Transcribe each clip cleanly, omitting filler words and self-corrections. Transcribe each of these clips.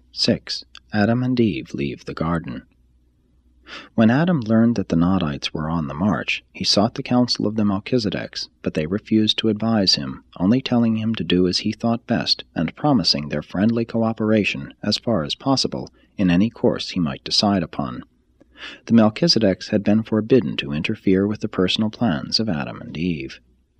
6. Adam and Eve leave the garden. When Adam learned that the Nodites were on the march, he sought the counsel of the Melchizedeks, but they refused to advise him, only telling him to do as he thought best, and promising their friendly cooperation, as far as possible, in any course he might decide upon. The Melchizedeks had been forbidden to interfere with the personal plans of Adam and Eve.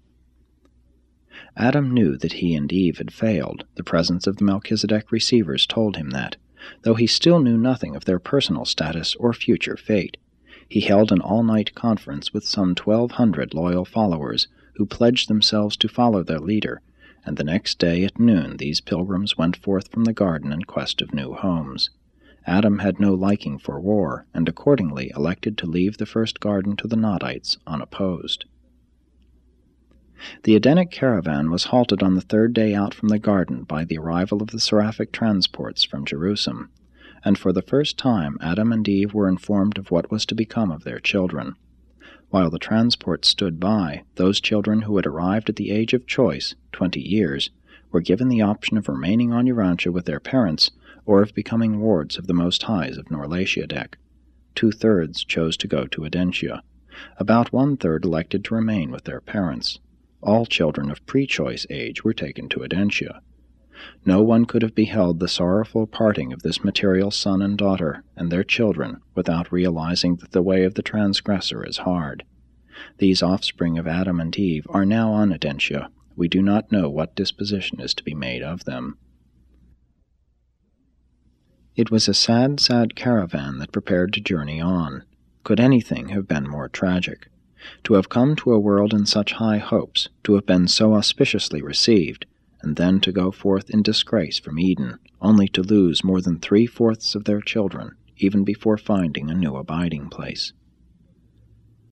Adam knew that he and Eve had failed. The presence of the Melchizedek receivers told him that, though he still knew nothing of their personal status or future fate. He held an all-night conference with some 1,200 loyal followers who pledged themselves to follow their leader, and the next day at noon these pilgrims went forth from the garden in quest of new homes. Adam had no liking for war, and accordingly elected to leave the first garden to the Nodites unopposed. The Edenic caravan was halted on the third day out from the garden by the arrival of the seraphic transports from Jerusalem, and for the first time Adam and Eve were informed of what was to become of their children. While the transports stood by, those children who had arrived at the age of choice, 20 years, were given the option of remaining on Urantia with their parents or of becoming wards of the Most Highs of Norlatiadek. 2/3 chose to go to Edentia. About 1/3 elected to remain with their parents. All children of pre-choice age were taken to Edentia. No one could have beheld the sorrowful parting of this material son and daughter and their children without realizing that the way of the transgressor is hard. These offspring of Adam and Eve are now on Edentia. We do not know what disposition is to be made of them. It was a sad, sad caravan that prepared to journey on. Could anything have been more tragic? To have come to a world in such high hopes, to have been so auspiciously received, and then to go forth in disgrace from Eden, only to lose more than 3/4 of their children, even before finding a new abiding place.